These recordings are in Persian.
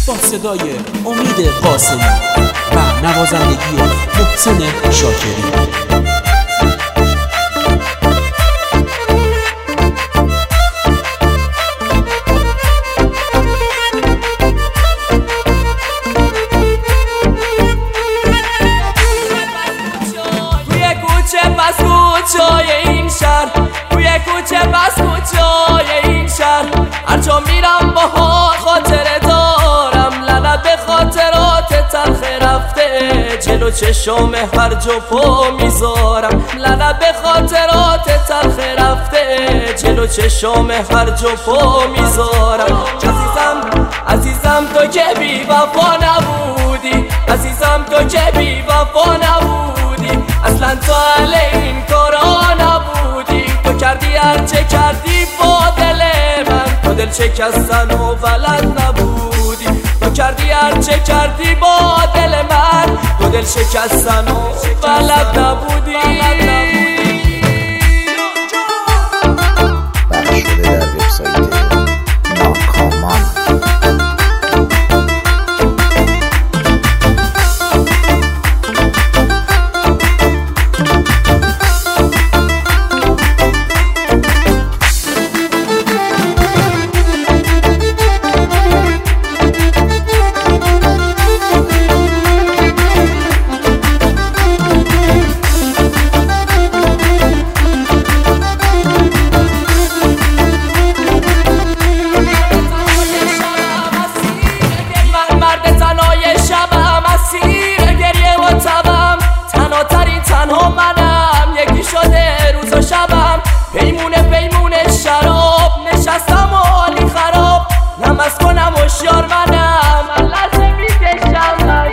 با صدای امید قاسمی و نوازندگی محسن شاکری. کوچه‌های این شهر، توی کوچه بس کوچه‌های این شهر، هر جا میرم باهات خاطره دارم، لعنت به خاطرات تلخ رفته، جلو چشم هر جا پا میذارم، لعنت به خاطرات تلخ رفته، جلو چشم هر جا پا میذارم. عزیزم تو که بی وفا نبودی، عزیزم تو که بی وفا نبودی، اصلا تو اهل این کارا نبودی، تو کردی هرچه کردی با دل من، تو دل شکستن و بلد نبودی، تو کردی هرچه کردی با دل من، تو دل شکستن و بلد نبودی. پخش شده در وبسایت ناکامان. تنها منم یکی شده روز و شبم، پیمونه شراب نشستم و حالی خراب، نماز کنم هوشیار منم من لحظه میکشم.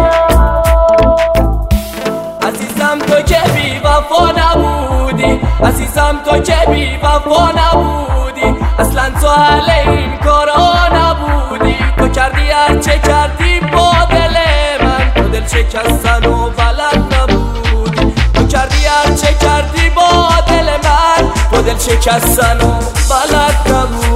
عزیزم تو که بی وفا نبودی، عزیزم تو که بی وفا نبودی، اصلا تو اهل این کارا نبودی، تو کردی هرچه کردی با دل من، تو دل شکستن و بلد نبودی، تو کردی هرچه کردی با دل من، تو دل شکستن و بلد نبودی.